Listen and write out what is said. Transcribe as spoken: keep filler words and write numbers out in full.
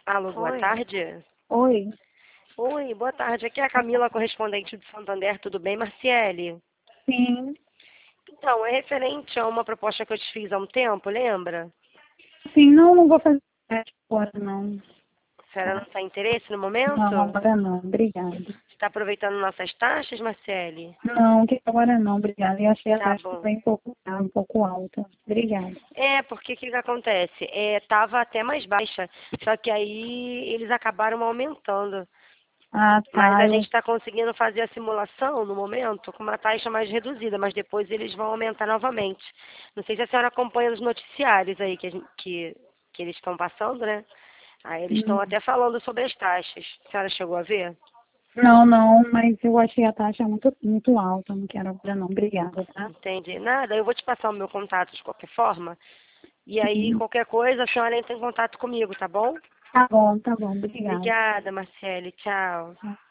Alô, boa Oi. tarde. Oi. Oi, boa tarde. Aqui é a Camila, correspondente de Santander. Tudo bem, Marciele? Sim. Então, é referente a uma proposta que eu te fiz há um tempo, lembra? Sim, não, não vou fazer agora, não. A senhora não Tá. tem interesse no momento? Não, agora não. Obrigada. Está aproveitando nossas taxas, Marciele? Não, que agora não, obrigada. Eu achei a Tá taxa bom. bem um pouco, um pouco alta. Obrigada. É, porque o que, que acontece? É, tava até mais baixa, só que aí eles acabaram aumentando. Ah, Mas tá. a Eu, gente está conseguindo fazer a simulação no momento com uma taxa mais reduzida, mas depois eles vão aumentar novamente. Não sei se a senhora acompanha os noticiários aí que, a gente- que, que eles estão passando, né? Aí eles estão hum, até falando sobre as taxas. A senhora chegou a ver? não, não, mas eu achei a taxa muito, muito alta. Não quero agora, não. Obrigada, tá? Entendi. Nada, eu vou te passar o meu contato de qualquer forma. E aí, Sim. qualquer coisa, a senhora entra em contato comigo, tá bom? Tá bom, tá bom. Obrigada. Obrigada, Marcele. Tchau.